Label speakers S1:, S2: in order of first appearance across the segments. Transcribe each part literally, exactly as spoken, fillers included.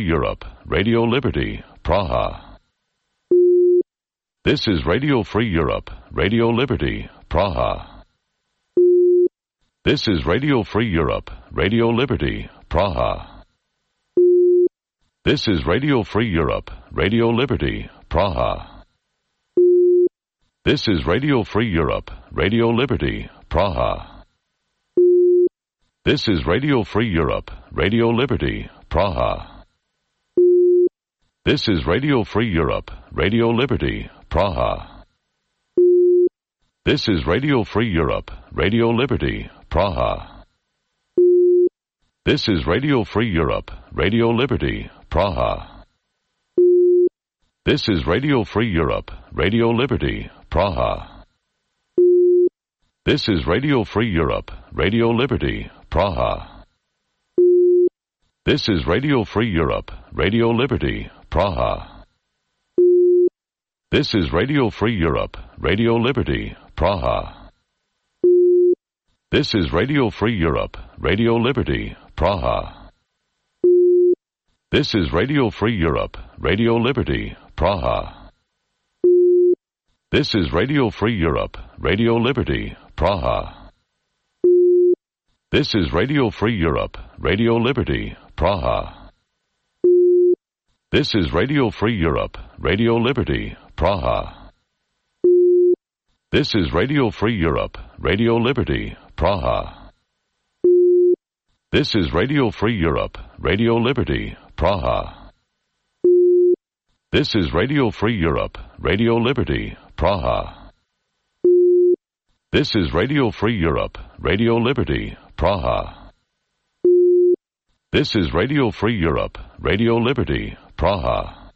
S1: Europe, Radio Liberty, Praha. This is Radio Free Europe, Radio Liberty, Praha. This is Radio Free Europe, Radio Liberty, Praha. This is Radio Free Europe, Radio Liberty, Praha. This is Radio Free Europe, Radio Liberty, Praha. This is Radio Free Europe, Radio Liberty, Praha. This is Radio Free Europe, Radio Liberty, Praha. This is Radio Free Europe, Radio Liberty, Praha. This is Radio Free Europe, Radio Liberty, Praha. This is Radio Free Europe, Radio Liberty, Praha. This is Radio Free Europe, Radio Liberty, Praha. This is Radio Free Europe, Radio Liberty, Praha. This is Radio Free Europe, Radio Liberty, Praha. This is Radio Free Europe, Radio Liberty, Praha. This is Radio Free Europe, Radio Liberty, Praha. This is Radio Free Europe, Radio Liberty, Praha. This is Radio Free Europe, Radio Liberty, Praha. This is Radio Free Europe, Radio Liberty, Praha. This is Radio Free Europe, Radio Liberty, Praha. This is Radio Free Europe, Radio Liberty, Praha. This is Radio Free Europe, Radio Liberty, Praha. This is Radio Free Europe, Radio Liberty, Praha. This is Radio Free Europe, Radio Liberty, Praha.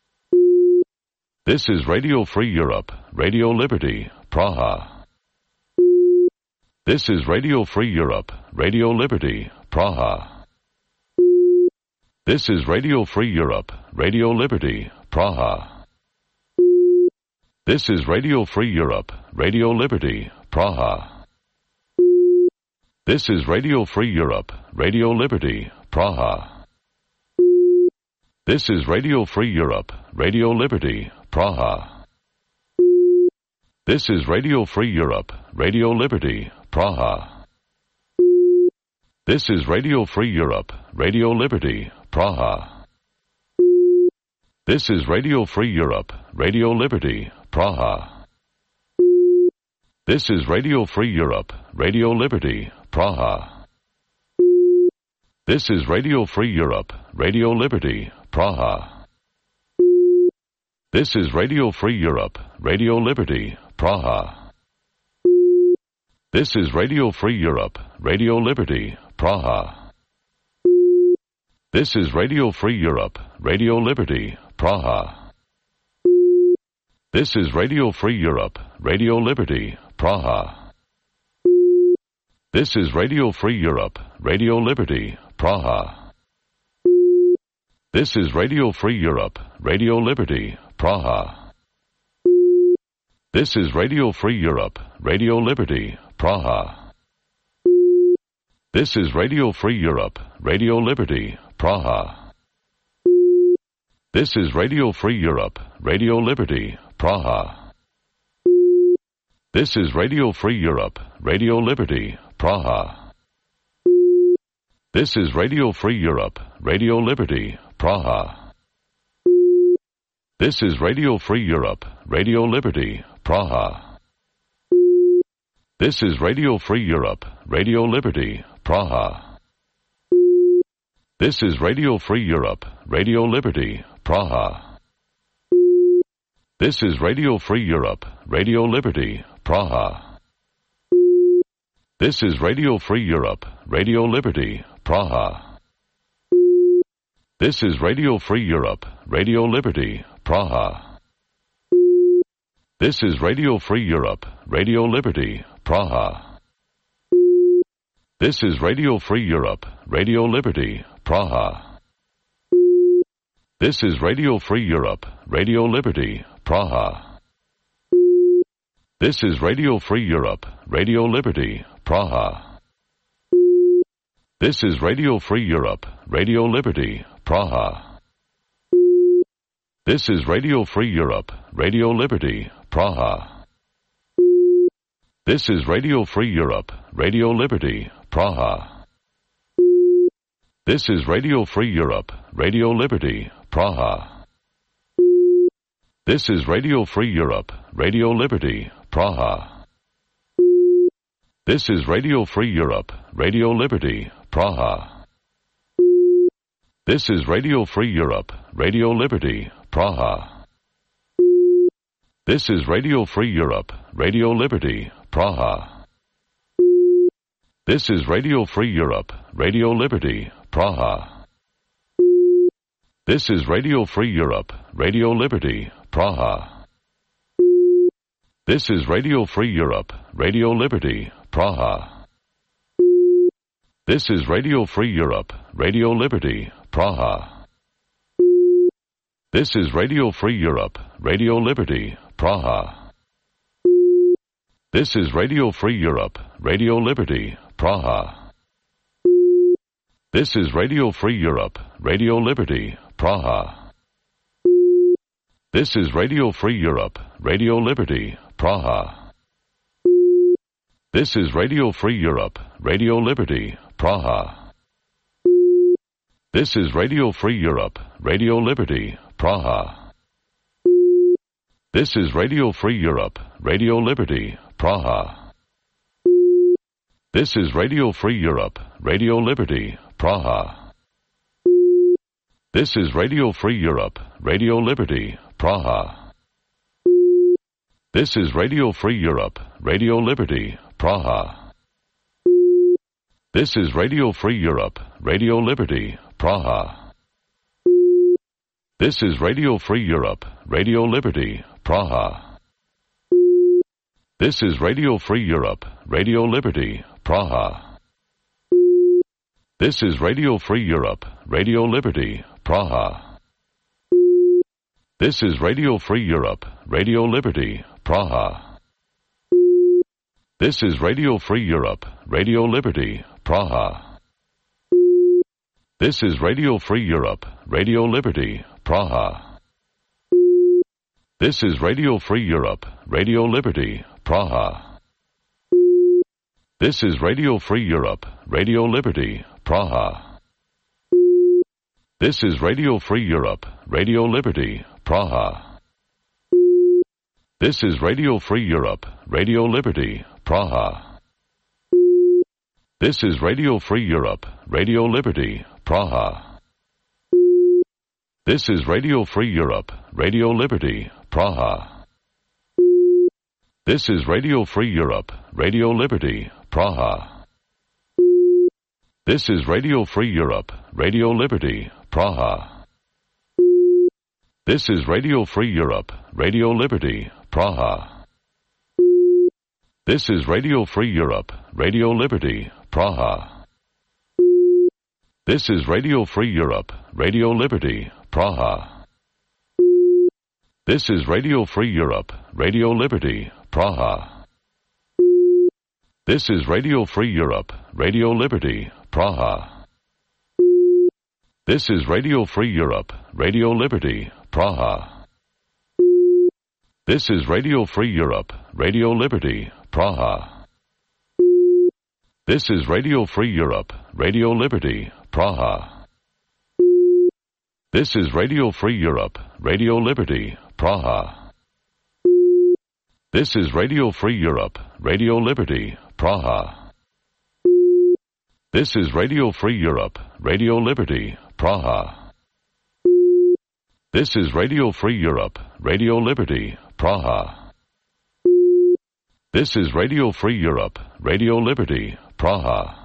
S1: This is Radio Free Europe, Radio Liberty, Praha. This is Radio Free Europe, Radio Liberty, Praha. This is Radio Free Europe, Radio Liberty, Praha. This is Radio Free Europe, Radio Liberty, Praha. This is Radio Free Europe, Radio Liberty, Praha. This is Radio Free Europe, Radio Liberty, Praha. This is Radio Free Europe, Radio Liberty, Praha. This is Radio Free Europe, Radio Liberty, Praha. This is Radio Free Europe, Radio Liberty, Praha. This is Radio Free Europe, Radio Liberty, Praha. This is Radio Free Europe, Radio Liberty, Praha. This is Radio Free Europe, Radio Liberty, Praha. This is Radio Free Europe, Radio Liberty, Praha. This is Radio Free Europe, Radio Liberty, Praha. This is Radio Free Europe, Radio Liberty, Praha. This is Radio Free Europe, Radio Liberty, Praha. This is Radio Free Europe, Radio Liberty, Praha. This is Radio Free Europe, Radio Liberty, Praha. This is Radio Free Europe, Radio Liberty, Praha. This is Radio Free Europe, Radio Liberty, Praha. This is Radio Free Europe, Radio Liberty, Praha. This is Radio Free Europe, Radio Liberty, Praha. This is Radio Free Europe, Radio Liberty, Praha. This is Radio Free Europe, Radio Liberty, Praha. This is Radio Free Europe, Radio Liberty, Praha. This is Radio Free Europe, Radio Liberty, Praha. This is Radio Free Europe, Radio Liberty, Praha. This is Radio Free Europe, Radio Liberty, Praha. This is Radio Free Europe, Radio Liberty, Praha. This is Radio Free Europe, Radio Liberty, Praha. This is Radio Free Europe, Radio Liberty, Praha. This is Radio Free Europe, Radio Liberty, Praha. This is Radio Free Europe, Radio Liberty, Praha. This is Radio Free Europe, Radio Liberty, Praha. This is Radio Free Europe, Radio Liberty, Praha. This is Radio Free Europe, Radio Liberty, Praha. This is Radio Free Europe, Radio Liberty, Praha. This is Radio Free Europe, Radio Liberty, Praha. This is Radio Free Europe, Radio Liberty, Praha. This is Radio Free Europe, Radio Liberty, Praha. This is Radio Free Europe, Radio Liberty, Praha. This is Radio Free Europe, Radio Liberty, Praha. This is Radio Free Europe, Radio Liberty, Praha. This is Radio Free Europe, Radio Liberty, Praha. This is Radio Free Europe, Radio Liberty, Praha. This is Radio Free Europe, Radio Liberty, Praha. This is Radio Free Europe, Radio Liberty, Praha. This is Radio Free Europe, Radio Liberty, Praha. This is Radio Free Europe, Radio Liberty, Praha. This is Radio Free Europe, Radio Liberty, Praha. This is Radio Free Europe, Radio Liberty, Praha. This is Radio Free Europe, Radio Liberty, Praha. This is Radio Free Europe, Radio Liberty, Praha. This is Radio Free Europe, Radio Liberty, Praha. This is Radio Free Europe, Radio Liberty, Praha. This is Radio Free Europe, Radio Liberty, Praha. This is Radio Free Europe, Radio Liberty, Praha. This is Radio Free Europe, Radio Liberty, Praha. This is Radio Free Europe, Radio Liberty, Praha. This is Radio Free Europe, Radio Liberty, Praha. This is Radio Free Europe, Radio Liberty, Praha. This is Radio Free Europe, Radio Liberty, Praha. This is Radio Free Europe, Radio Liberty, Praha. This is Radio Free Europe, Radio Liberty, Praha. This is Radio Free Europe, Radio Liberty, Praha. This is Radio Free Europe, Radio Liberty, Praha. This is Radio Free Europe, Radio Liberty, Praha. This is Radio Free Europe, Radio Liberty, Praha. This is Radio Free Europe, Radio Liberty, Praha. This is Radio Free Europe, Radio Liberty, Praha. This is Radio Free Europe, Radio Liberty, Praha. This is Radio Free Europe, Radio Liberty, Praha. This is Radio Free Europe, Radio Liberty, Praha. This is Radio Free Europe, Radio Liberty, Praha. This is Radio Free Europe, Radio Liberty, Praha. This is Radio Free Europe, Radio Liberty, Praha. This is Radio Free Europe, Radio Liberty, Praha. This is Radio Free Europe, Radio Liberty, Praha. This is Radio Free Europe, Radio Liberty, Praha. This is Radio Free Europe, Radio Liberty, Praha. This is Radio Free Europe, Radio Liberty, Praha. This is Radio Free Europe, Radio Liberty, Praha.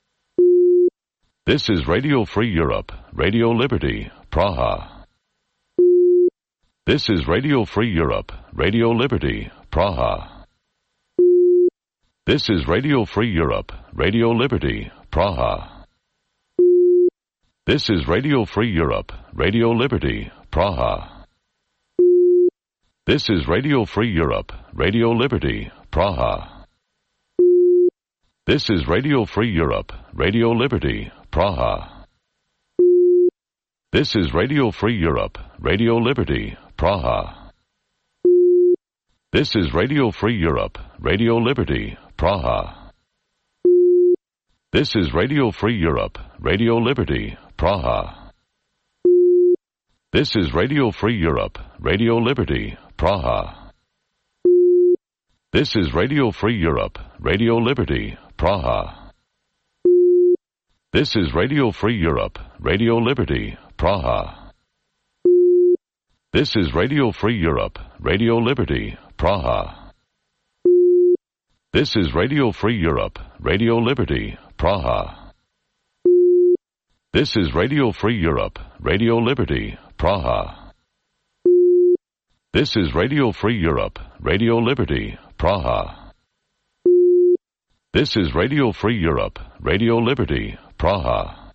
S1: This is Radio Free Europe, Radio Liberty, Praha. This is Radio Free Europe, Radio Liberty, Praha. This is Radio Free Europe, Radio Liberty, Praha. This is Radio Free Europe, Radio Liberty, Praha. This is Radio Free Europe, Radio Liberty, Praha. This is Radio Free Europe, Radio Liberty, Praha. This is Radio Free Europe, Radio Liberty, Praha. This is Radio Free Europe, Radio Liberty, Praha. This is Radio Free Europe, Radio Liberty, Praha. This is Radio Free Europe, Radio Liberty, Praha. This is Radio Free Europe, Radio Liberty, Praha. This is Radio Free Europe, Radio Liberty, Praha. This is Radio Free Europe, Radio Liberty, Praha. This is Radio Free Europe, Radio Liberty, Praha. This is Radio Free Europe, Radio Liberty, Praha. This is Radio Free Europe, Radio Liberty, Praha. This is Radio Free Europe, Radio Liberty, Praha.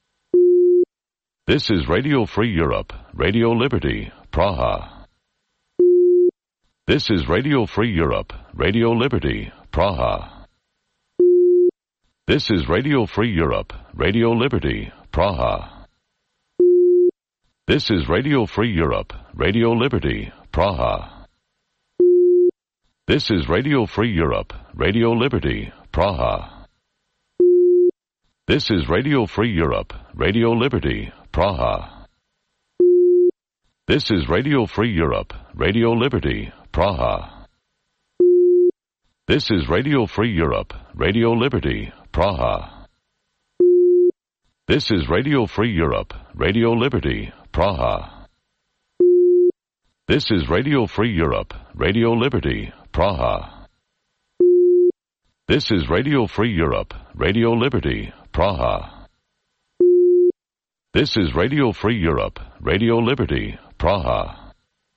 S1: This is Radio Free Europe, Radio Liberty, Praha. This is Radio Free Europe, Radio Liberty, Praha. This is Radio Free Europe, Radio Liberty, Praha. This is Radio Free Europe, Radio Liberty, Praha. This is Radio Free Europe, Radio Liberty, Praha. This is Radio Free Europe, Radio Liberty, Praha. This is Radio Free Europe, Radio Liberty, Praha. This is Radio Free Europe, Radio Liberty, Praha. This is Radio Free Europe, Radio Liberty, Praha. This is Radio Free Europe, Radio Liberty, Praha. This is Radio Free Europe, Radio Liberty, Praha. This is Radio Free Europe, Radio Liberty, Praha.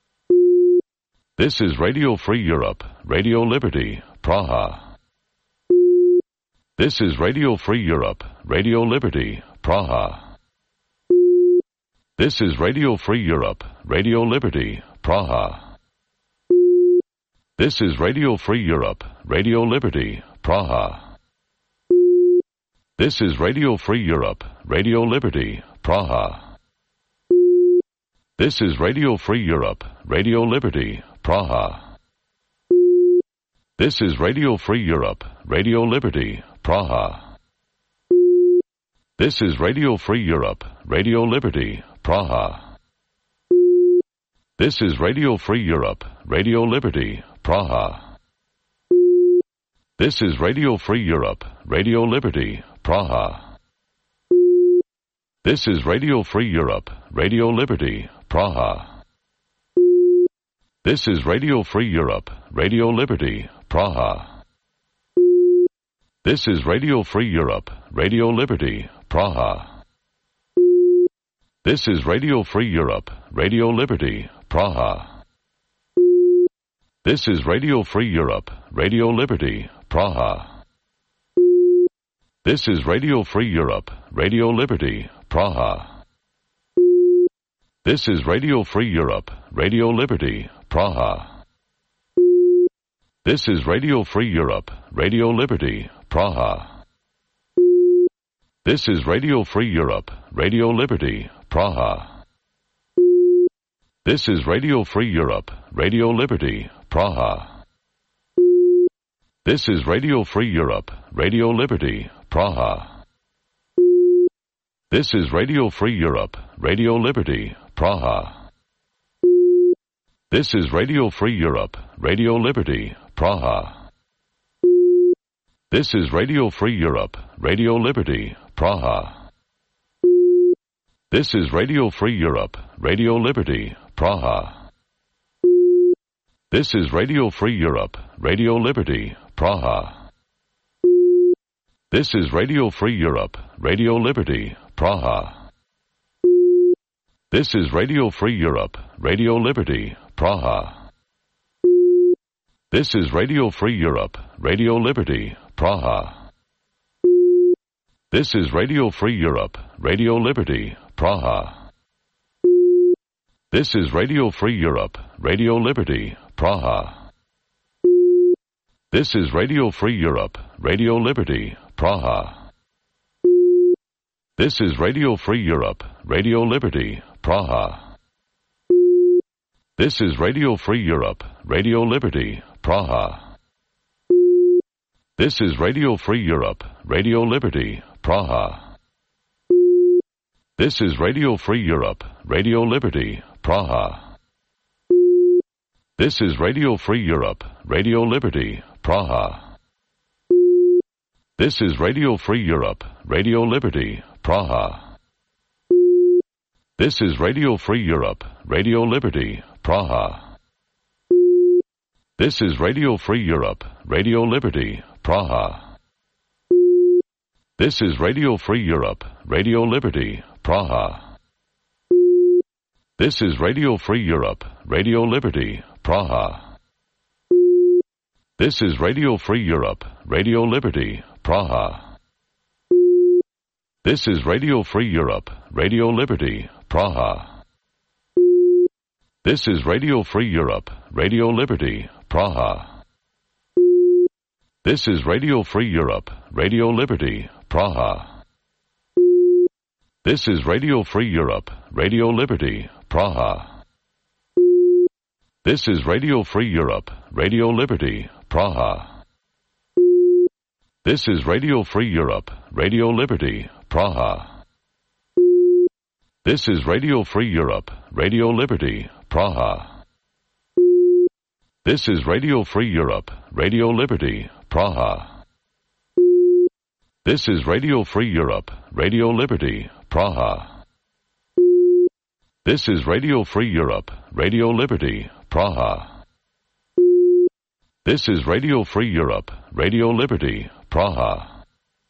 S1: This is Radio Free Europe, Radio Liberty, Praha. This is Radio Free Europe, Radio Liberty, Praha. This is Radio Free Europe, Radio Liberty, Praha. This is Radio Free Europe, Radio Liberty, Praha. This is Radio Free Europe, Radio Liberty, Praha. This is Radio Free Europe, Radio Liberty, Praha. This is Radio Free Europe, Radio Liberty, Praha. This is Radio Free Europe, Radio Liberty, Praha. This is Radio Free Europe, Radio Liberty, Praha. This is Radio Free Europe, Radio Liberty, Praha. This is Radio Free Europe, Radio Liberty, Praha. This is Radio Free Europe, Radio Liberty, Praha. This is Radio Free Europe, Radio Liberty, Praha. This is Radio Free Europe, Radio Liberty, Praha. This is Radio Free Europe, Radio Liberty, Praha. This is Radio Free Europe, Radio Liberty, Praha. This is Radio Free Europe, Radio Liberty, Praha. This is Radio Free Europe, Radio Liberty, Praha. This is Radio Free Europe, Radio Liberty, Praha. This is Radio Free Europe, Radio Liberty, Praha. This is Radio Free Europe, Radio Liberty, Praha. This is Radio Free Europe, Radio Liberty, Praha. This is Radio Free Europe, Radio Liberty, Praha. This is Radio Free Europe, Radio Liberty, Praha. This is Radio Free Europe, Radio Liberty, Praha. This is Radio Free Europe, Radio Liberty, Praha. This is Radio Free Europe, Radio Liberty, Praha. This is Radio Free Europe, Radio Liberty, Praha. This is Radio Free Europe, Radio Liberty, Praha. This is Radio Free Europe, Radio Liberty, Praha. This is Radio Free Europe, Radio Liberty, Praha. This is Radio Free Europe, Radio Liberty, Praha. This is Radio Free Europe, Radio Liberty, Praha. This is Radio Free Europe, Radio Liberty, Praha. This is Radio Free Europe, Radio Liberty, Praha. This is Radio Free Europe, Radio Liberty, Praha. This is Radio Free Europe, Radio Liberty, Praha. This is Radio Free Europe, Radio Liberty, Praha. This is Radio Free Europe, Radio Liberty, Praha. This is Radio Free Europe, Radio Liberty, Praha. This is Radio Free Europe, Radio Liberty, Praha. This is Radio Free Europe, Radio Liberty, Praha. This is Radio Free Europe, Radio Liberty, Praha. This is Radio Free Europe, Radio Liberty, Praha. This is Radio Free Europe, Radio Liberty, Praha. This is Radio Free Europe, Radio Liberty, Praha. This is Radio Free Europe, Radio Liberty, Praha. This is Radio Free Europe, Radio Liberty, Praha. This is Radio Free Europe, Radio Liberty, Praha. This is Radio Free Europe, Radio Liberty, Praha. This is Radio Free Europe, Radio Liberty, Praha. This is Radio Free Europe, Radio Liberty, Praha. This is Radio Free Europe, Radio Liberty, Praha. This is Radio Free Europe, Radio Liberty, Praha.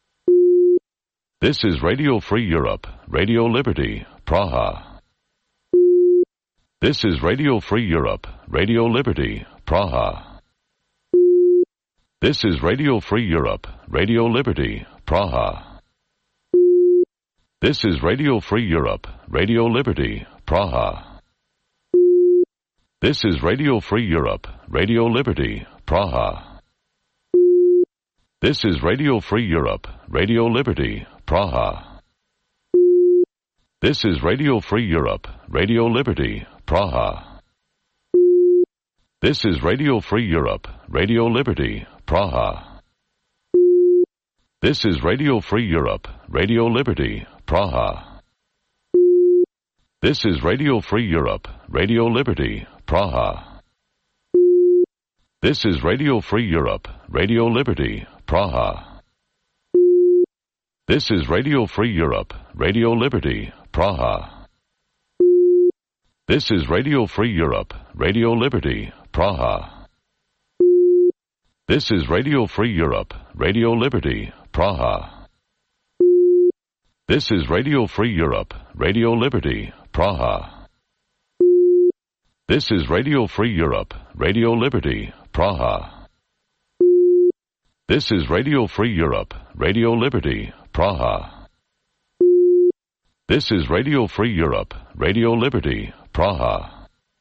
S1: This is Radio Free Europe, Radio Liberty, Praha. This is Radio Free Europe, Radio Liberty, Praha. This is Radio Free Europe, Radio Liberty, Praha. This is Radio Free Europe, Radio Liberty, Praha. This is Radio Free Europe, Radio Liberty, Praha. This is Radio Free Europe, Radio Liberty, Praha. This is Radio Free Europe, Radio Liberty, Praha. This is Radio Free Europe, Radio Liberty, Praha. This is Radio Free Europe, Radio Liberty, Praha. This is Radio Free Europe, Radio Liberty, Praha. This is Radio Free Europe, Radio Liberty, Praha. This is Radio Free Europe, Radio Liberty, Praha. This is Radio Free Europe, Radio Liberty, Praha. This is Radio Free Europe, Radio Liberty, Praha. This is Radio Free Europe, Radio Liberty, Praha. This is Radio Free Europe, Radio Liberty, Praha. This is Radio Free Europe, Radio Liberty, Praha. This is Radio Free Europe, Radio Liberty, Praha.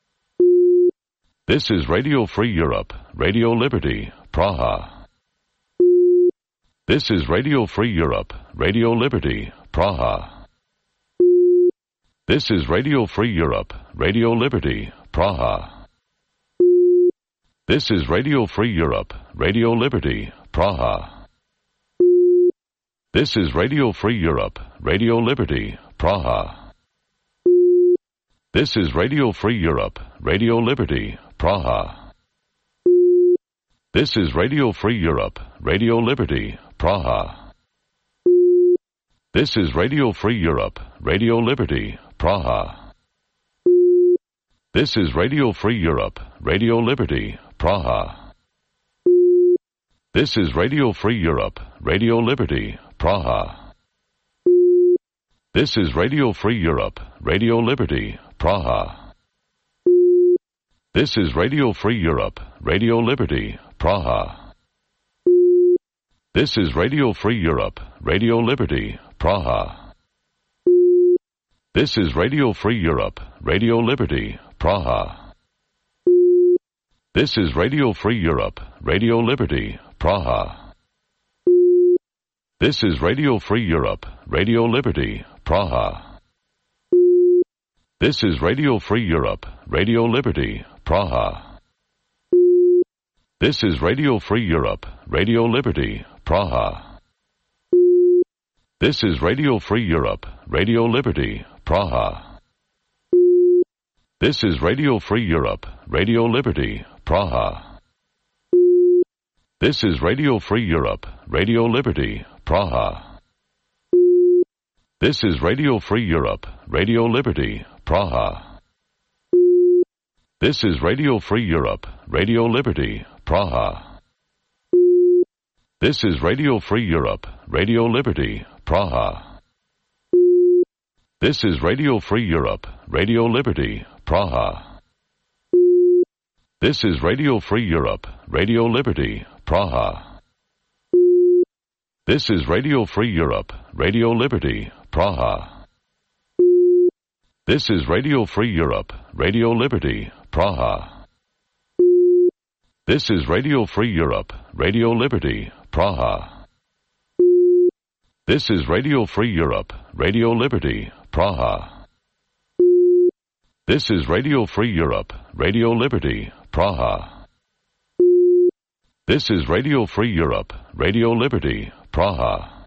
S1: This is Radio Free Europe, Radio Liberty, Praha. This is Radio Free Europe, Radio Liberty, Praha. This is Radio Free Europe, Radio Liberty, Praha. This is Radio Free Europe, Radio Liberty, Praha. This is Radio Free Europe, Radio Liberty, Praha. This is Radio Free Europe, Radio Liberty, Praha. This is Radio Free Europe, Radio Liberty, Praha. This is Radio Free Europe, Radio Liberty, Praha. This is Radio Free Europe, Radio Liberty, Praha. This is Radio Free Europe, Radio Liberty, Praha. This is Radio Free Europe, Radio Liberty, Praha. This is Radio Free Europe, Radio Liberty, Praha. This is Radio Free Europe, Radio Liberty, Praha. This is Radio Free Europe, Radio Liberty, Praha. This is Radio Free Europe, Radio Liberty, Praha. This is Radio Free Europe, Radio Liberty, Praha. This is Radio Free Europe, Radio Liberty, Praha. This is Radio Free Europe, Radio Liberty, Praha. This is Radio Free Europe, Radio Liberty, Praha. This is Radio Free Europe, Radio Liberty, Praha. This is Radio Free Europe, Radio Liberty, Praha. This is Radio Free Europe, Radio Liberty, Praha. This is Radio Free Europe, Radio Liberty, Praha. This is Radio Free Europe, Radio Liberty, Praha. This is Radio Free Europe, Radio Liberty, Praha. This is Radio Free Europe, Radio Liberty, Praha. This is Radio Free Europe, Radio Liberty, Praha. This is Radio Free Europe, Radio Liberty, Praha. This is Radio Free Europe, Radio Liberty, Praha. This is Radio Free Europe, Radio Liberty, Praha. This is Radio Free Europe, Radio Liberty, Praha. This is Radio Free Europe, Radio Liberty, Praha.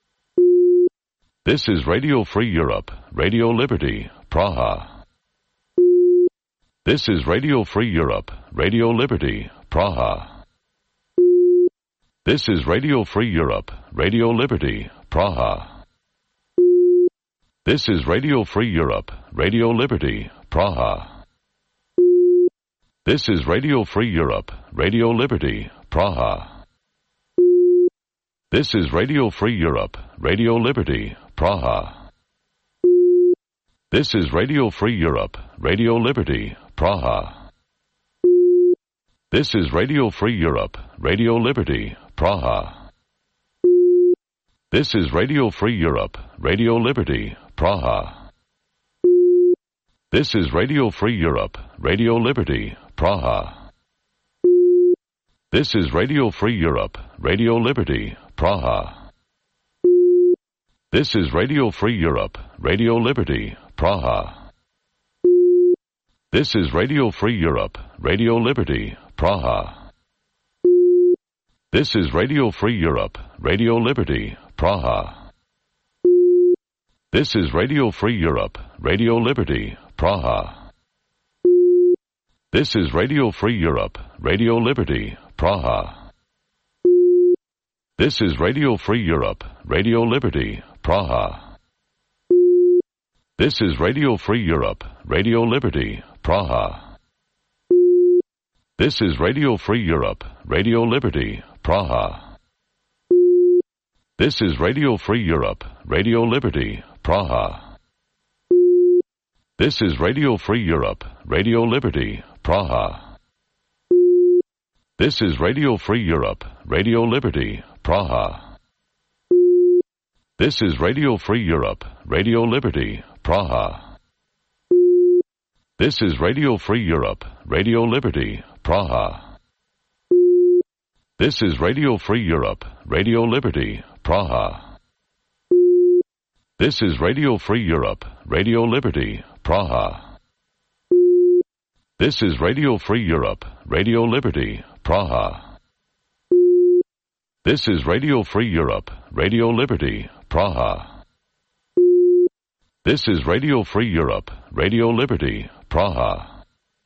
S1: This is Radio Free Europe, Radio Liberty, Praha. This is Radio Free Europe, Radio Liberty, Praha. This is Radio Free Europe, Radio Liberty, Praha. This is Radio Free Europe, Radio Liberty, Praha. This is Radio Free Europe, Radio Liberty, Praha. This is Radio Free Europe, Radio Liberty, Praha. This is Radio Free Europe, Radio Liberty, Praha. This is Radio Free Europe, Radio Liberty, Praha. This is Radio Free Europe, Radio Liberty, Praha. This is Radio Free Europe, Radio Liberty, Praha. This is Radio Free Europe, Radio Liberty, Praha. This is Radio Free Europe, Radio Liberty, Praha. This is Radio Free Europe, Radio Liberty, Praha. This is Radio Free Europe, Radio Liberty, Praha. This is Radio Free Europe, Radio Liberty, Praha. This is Radio Free Europe, Radio Liberty, Praha. This is Radio Free Europe, Radio Liberty, Praha. This is Radio Free Europe, Radio Liberty, Praha. This is Radio Free Europe, Radio Liberty, Praha. This is Radio Free Europe, Radio Liberty, Praha. This is Radio Free Europe, Radio Liberty, Praha. This is Radio Free Europe, Radio Liberty, Praha. This is Radio Free Europe, Radio Liberty, Praha. This is Radio Free Europe, Radio Liberty, Praha. This is Radio Free Europe, Radio Liberty, Praha. This is Radio Free Europe, Radio Liberty, Praha. This is Radio Free Europe, Radio Liberty, Praha. This is Radio Free Europe, Radio Liberty, Praha. This is Radio Free Europe, Radio Liberty, Praha.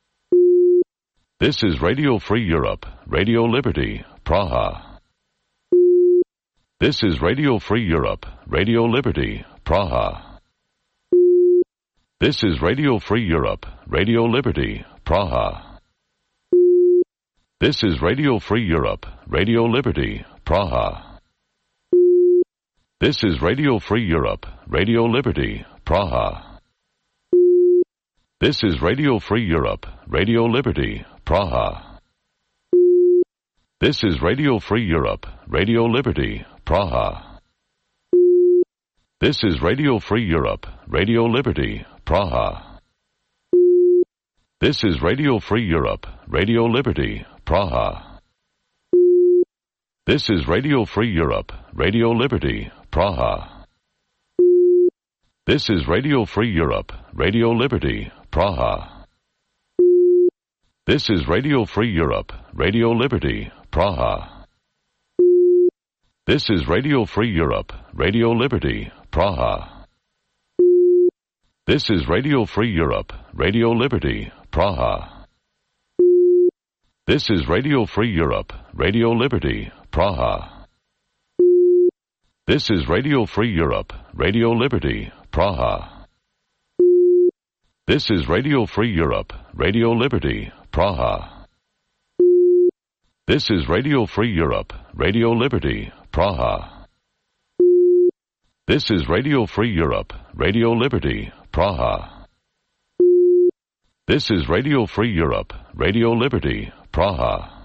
S1: This is Radio Free Europe, Radio Liberty, Praha. This is Radio Free Europe, Radio Liberty, Praha. This is Radio Free Europe, Radio Liberty, Praha. This is Radio Free Europe, Radio Liberty, Praha. This is Radio Free Europe, Radio Liberty, Praha. This is Radio Free Europe, Radio Liberty, Praha. This is Radio Free Europe, Radio Liberty, Praha. This is Radio Free Europe, Radio Liberty, Praha. This is Radio Free Europe, Radio Liberty, Praha. This is Radio Free Europe, Radio Liberty, Praha. This is Radio Free Europe, Radio Liberty, Praha. This is Radio Free Europe, Radio Liberty, Praha. This is Radio Free Europe, Radio Liberty, Praha. This is Radio Free Europe, Radio Liberty, Praha. This is Radio Free Europe, Radio Liberty, Praha. This is Radio Free Europe, Radio Liberty, Praha. This is Radio Free Europe, Radio Liberty, Praha. This is Radio Free Europe, Radio Liberty, Praha. This is Radio Free Europe, Radio Liberty, Praha. This is Radio Free Europe, Radio Liberty, Praha.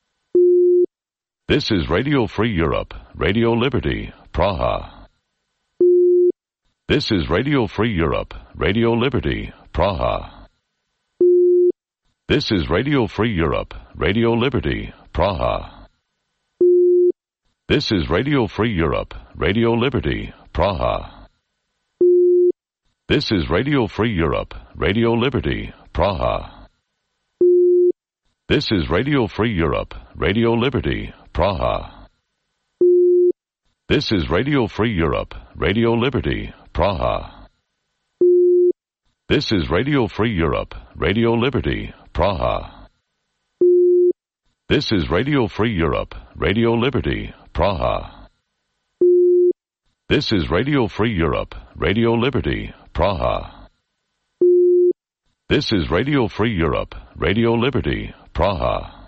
S1: This is Radio Free Europe, Radio Liberty, Praha. This is Radio Free Europe, Radio Liberty, Praha. This is Radio Free Europe, Radio Liberty, Praha. This is Radio Free Europe, Radio Liberty, Praha. This is Radio Free Europe, Radio Liberty, Praha. This is Radio Free Europe, Radio Liberty, Praha. This is Radio Free Europe, Radio Liberty, Praha. This is Radio Free Europe, Radio Liberty, Praha. This is Radio Free Europe, Radio Liberty, Praha. This is Radio Free Europe, Radio Liberty, Praha. This is Radio Free Europe, Radio Liberty, Praha.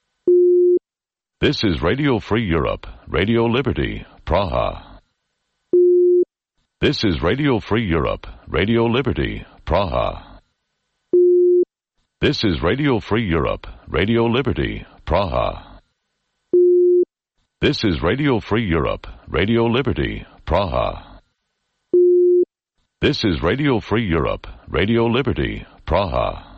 S1: This is Radio Free Europe, Radio Liberty, Praha. This is Radio Free Europe, Radio Liberty, Praha. This is Radio Free Europe, Radio Liberty, Praha. This is Radio Free Europe, Radio Liberty, Praha. This is Radio Free Europe, Radio Liberty, Praha.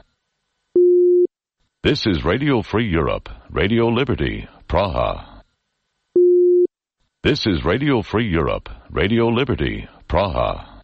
S1: This is Radio Free Europe, Radio Liberty, Praha. This is Radio Free Europe, Radio Liberty, Praha.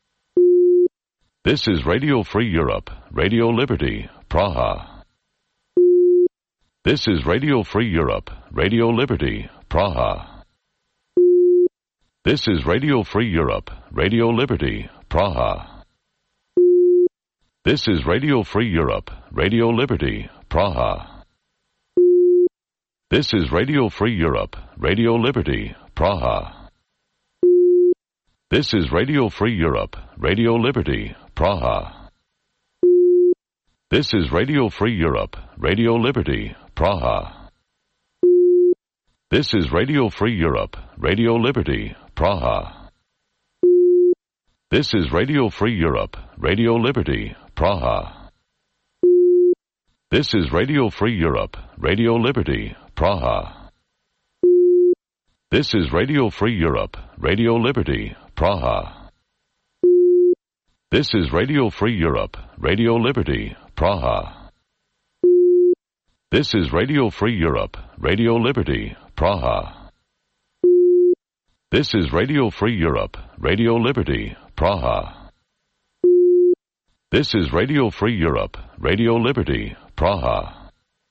S1: This is Radio Free Europe, Radio Liberty, Praha. This is Radio Free Europe, Radio Liberty, Praha. This is Radio Free Europe, Radio Liberty, Praha. This is Radio Free Europe, Radio Liberty, Praha. This is Radio Free Europe, Radio Liberty, Praha. This is Radio Free Europe, Radio Liberty, Praha. This is Radio Free Europe, Radio Liberty, Praha. This is Radio Free Europe, Radio Liberty, Praha. This is Radio Free Europe, Radio Liberty, Praha. This is Radio Free Europe, Radio Liberty, Praha. This is Radio Free Europe, Radio Liberty, Praha. This is Radio Free Europe, Radio Liberty, Praha. This is Radio Free Europe, Radio Liberty, Praha. This is Radio Free Europe, Radio Liberty, Praha. This is Radio Free Europe, Radio Liberty, Praha.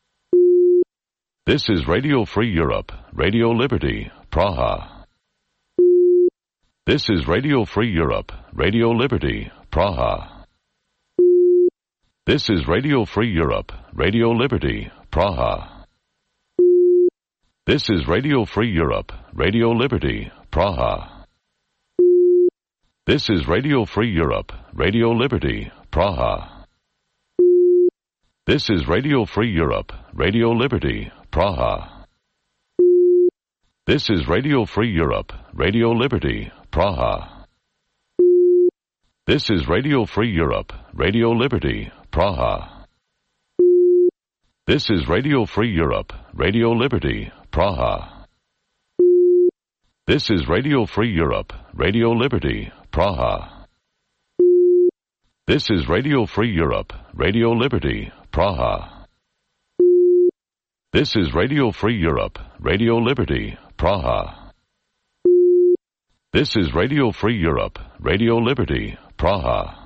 S1: This is Radio Free Europe, Radio Liberty, Praha. This is Radio Free Europe, Radio Liberty, Praha. This is Radio Free Europe, Radio Liberty, Praha. This is Radio Free Europe, Radio Liberty, Praha. This is Radio Free Europe, Radio Liberty, Praha. This is Radio Free Europe, Radio Liberty, Praha. This is Radio Free Europe, Radio Liberty, Praha. This is Radio Free Europe, Radio Liberty, Praha. This is Radio Free Europe, Radio Liberty, Praha. This is Radio Free Europe, Radio Liberty, Praha. This is Radio Free Europe, Radio Liberty, Praha. This is Radio Free Europe, Radio Liberty, Praha. This is Radio Free Europe, Radio Liberty, Praha.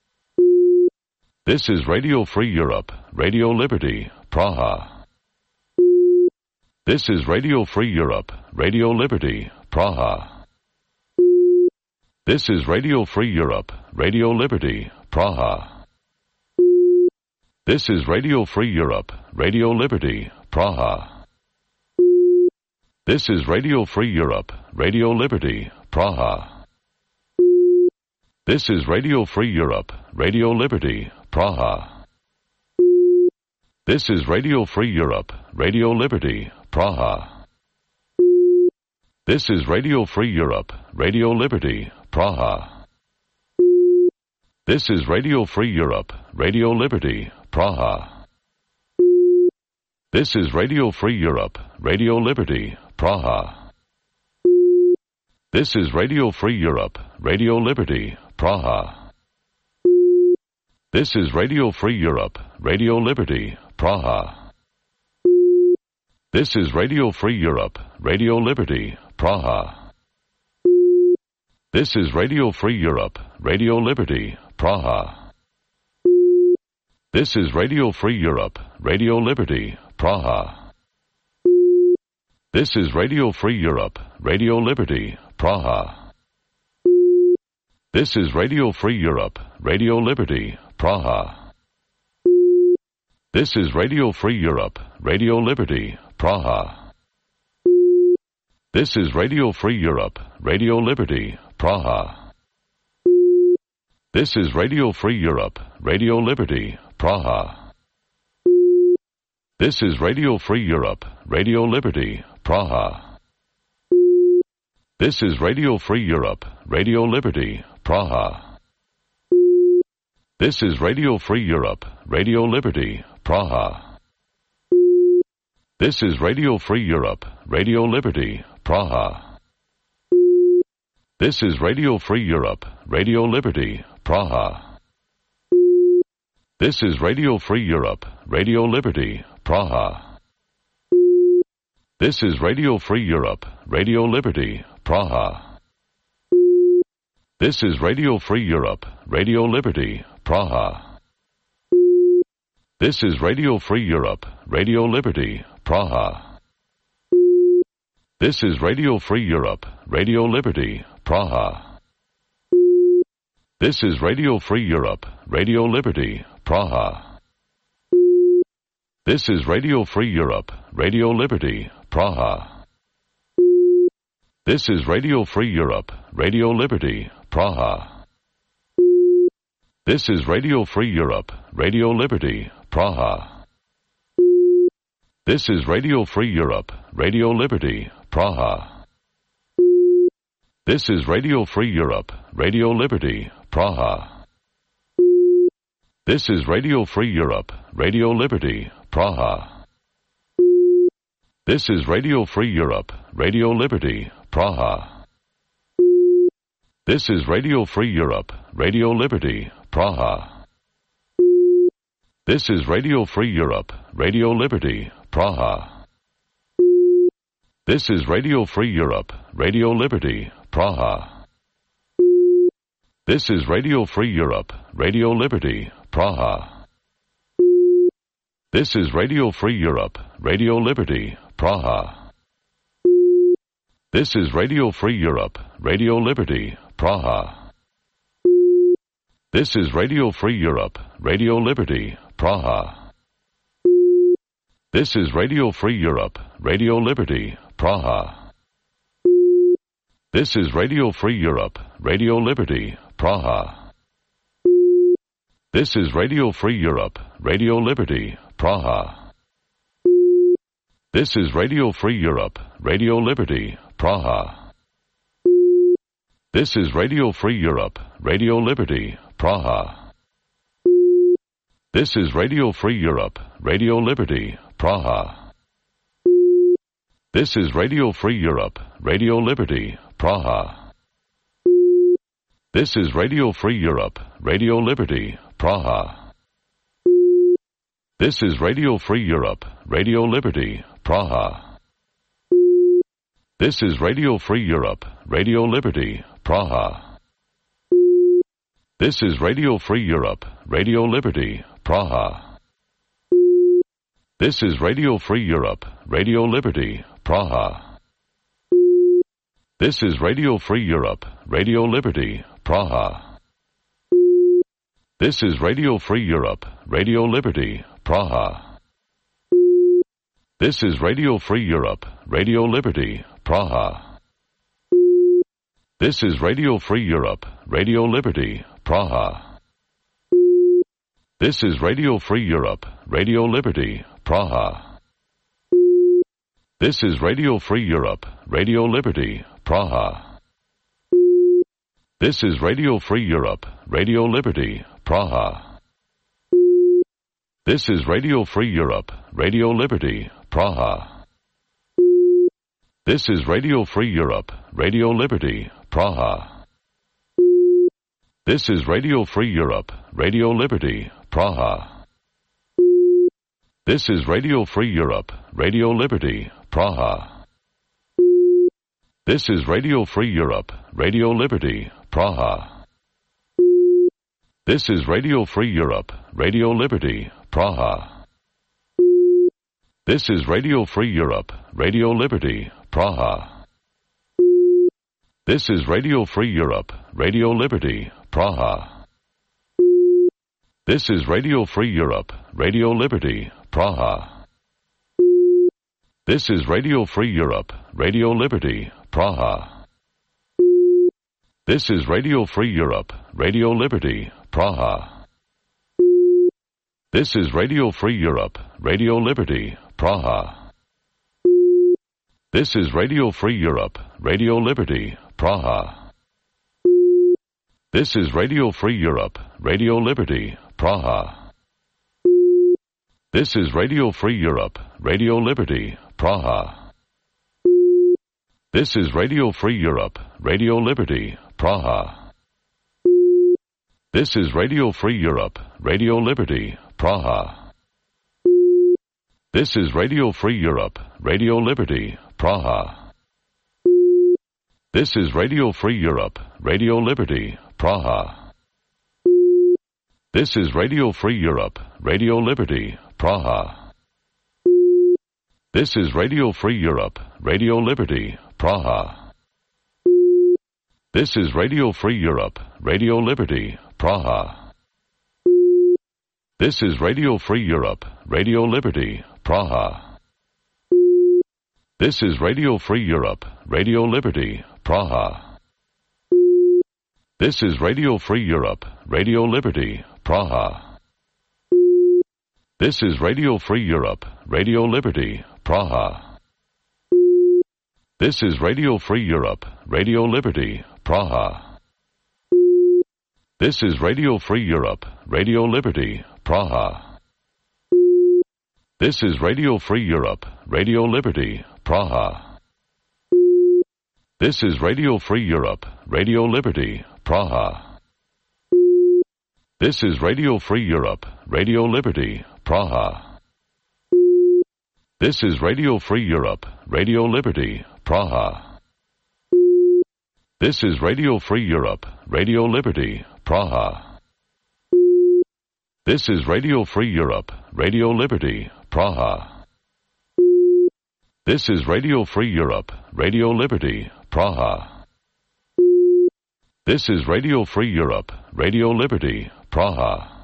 S1: This is Radio Free Europe, Radio Liberty, Praha. This is Radio Free Europe, Radio Liberty, Praha. This is Radio Free Europe, Radio Liberty, Praha. This is Radio Free Europe, Radio Liberty, Praha. This is Radio Free Europe, Radio Liberty, Praha. This is Radio Free Europe, Radio Liberty, Praha. This is Radio Free Europe, Radio Liberty, Praha. This is Radio Free Europe, Radio Liberty, Praha. This is Radio Free Europe, Radio Liberty, Praha. This is Radio Free Europe, Radio Liberty, Praha. This is Radio Free Europe, Radio Liberty, Praha. This is Radio Free Europe, Radio Liberty, Praha. This is Radio Free Europe, Radio Liberty, Praha. This is Radio Free Europe, Radio Liberty, Praha. This is Radio Free Europe, Radio Liberty, Praha. This is Radio Free Europe, Radio Liberty, Praha. This is Radio Free Europe, Radio Liberty, Praha. This is Radio Free Europe, Radio Liberty, Praha. This is Radio Free Europe, Radio Liberty, Praha. This is Radio Free Europe, Radio Liberty, Praha. This is Radio Free Europe, Radio Liberty, Praha. This is Radio Free Europe, Radio Liberty, Praha. This is Radio Free Europe, Radio Liberty, Praha. This is Radio Free Europe, Radio Liberty, Praha. This is Radio Free Europe, Radio Liberty, Praha. This is Radio Free Europe, Radio Liberty, Praha. This is Radio Free Europe, Radio Liberty, Praha. This is Radio Free Europe, Radio Liberty, Praha. This is Radio Free Europe, Radio Liberty, Praha. This is Radio Free Europe, Radio Liberty, Praha. This is Radio Free Europe, Radio Liberty, Praha. This is Radio Free Europe, Radio Liberty, Praha. This is Radio Free Europe, Radio Liberty, Praha. This is Radio Free Europe, Radio Liberty, Praha. This is Radio Free Europe, Radio Liberty, Praha. This is Radio Free Europe, Radio Liberty, Praha. This is Radio Free Europe, Radio Liberty, Praha. This is Radio Free Europe, Radio Liberty, Praha. This is Radio Free Europe, Radio Liberty, Praha. This is Radio Free Europe, Radio Liberty, Praha. This is Radio Free Europe, Radio Liberty, Praha. This is Radio Free Europe, Radio Liberty, Praha. This is Radio Free Europe, Radio Liberty, Praha. This is Radio Free Europe, Radio Liberty, Praha. This is Radio Free Europe, Radio Liberty, Praha. This is Radio Free Europe, Radio Liberty, Praha. This is Radio Free Europe, Radio Liberty, Praha. This is Radio Free Europe, Radio Liberty, Praha. This is Radio Free Europe, Radio Liberty, Praha. This is Radio Free Europe, Radio Liberty, Praha. This is Radio Free Europe, Radio Liberty, Praha. This is Radio Free Europe, Radio Liberty, Praha. This is Radio Free Europe, Radio Liberty, Praha. This is Radio Free Europe, Radio Liberty, Praha. This is Radio Free Europe, Radio Liberty, Praha. This is Radio Free Europe, Radio Liberty, Praha. This is Radio Free Europe, Radio Liberty, Praha. This is Radio Free Europe, Radio Liberty, Praha. This is Radio Free Europe, Radio Liberty, Praha. This is Radio Free Europe, Radio Liberty, Praha. This is Radio Free Europe, Radio Liberty, Praha. This is Radio Free Europe, Radio Liberty, Praha. This is Radio Free Europe, Radio Liberty, Praha. This is Radio Free Europe, Radio Liberty, Praha. This is Radio Free Europe, Radio Liberty, Praha. This is Radio Free Europe, Radio Liberty, Praha. This is Radio Free Europe, Radio Liberty, Praha. This is Radio Free Europe, Radio Liberty, Praha. This is Radio Free Europe, Radio Liberty, Praha. This is Radio Free Europe, Radio Liberty, Praha. This is Radio Free Europe, Radio Liberty, Praha. This is Radio Free Europe, Radio Liberty, Praha. This is Radio Free Europe, Radio Liberty, Praha. This is Radio Free Europe, Radio Liberty, Praha. This is Radio Free Europe, Radio Liberty, Praha. This is Radio Free Europe, Radio Liberty, Praha. This is Radio Free Europe, Radio Liberty, Praha. This is Radio Free Europe, Radio Liberty, Praha. This is Radio Free Europe, Radio Liberty, Praha. This is Radio Free Europe, Radio Liberty, Praha. This is Radio Free Europe, Radio Liberty, Praha. This is Radio Free Europe, Radio Liberty, Praha. This is Radio Free Europe, Radio Liberty, Praha. This is Radio Free Europe, Radio Liberty, Praha. This is Radio Free Europe, Radio Liberty, Praha. This is Radio Free Europe, Radio Liberty, Praha. This is Radio Free Europe, Radio Liberty, Praha. This is Radio Free Europe, Radio Liberty, Praha. This is Radio Free Europe, Radio Liberty, Praha. This is Radio Free Europe, Radio Liberty, Praha. This is Radio Free Europe, Radio Liberty, Praha. This is Radio Free Europe, Radio Liberty, Praha. This is Radio Free Europe, Radio Liberty, Praha. This is Radio Free Europe, Radio Liberty, Praha. This is Radio Free Europe, Radio Liberty, Praha. This is Radio Free Europe, Radio Liberty, Praha. This is Radio Free Europe, Radio Liberty, Praha. This is Radio Free Europe, Radio Liberty, Praha. This is Radio Free Europe, Radio Liberty, Praha. This is Radio Free Europe, Radio Liberty, Praha.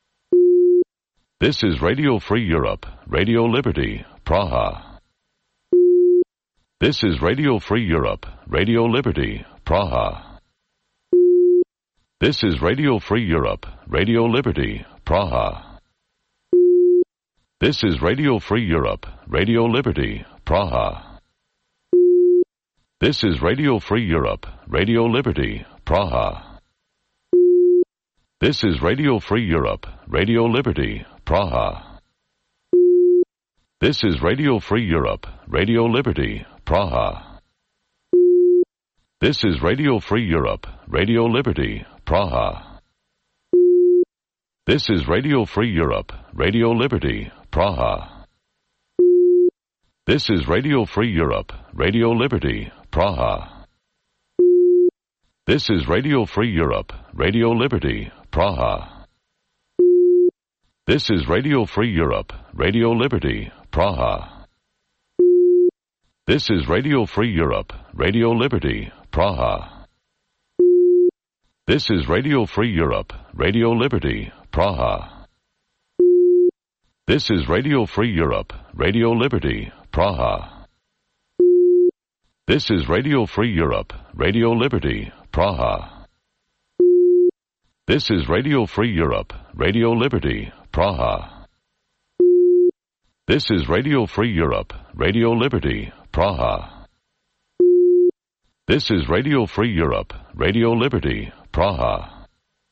S1: This is Radio Free Europe, Radio Liberty, Praha. This is Radio Free Europe, Radio Liberty, Praha. This is Radio Free Europe, Radio Liberty, Praha. This is Radio Free Europe, Radio Liberty, Praha. This is Radio Free Europe, Radio Liberty, Praha. This is Radio Free Europe, Radio Liberty, Praha. This is Radio Free Europe, Radio Liberty, Praha. This is Radio Free Europe, Radio Liberty, Praha. This is Radio Free Europe, Radio Liberty, Praha. This is Radio Free Europe, Radio Liberty, Praha. This is Radio Free Europe, Radio Liberty, Praha. This is Radio Free Europe, Radio Liberty, Praha. This is Radio Free Europe, Radio Liberty, Praha. This is Radio Free Europe, Radio Liberty, Praha. This is Radio Free Europe, Radio Liberty, Praha. This is Radio Free Europe, Radio Liberty, Praha. This is Radio Free Europe, Radio Liberty, Praha. This is Radio Free Europe, Radio Liberty, Praha. This is Radio Free Europe, Radio Liberty, Praha.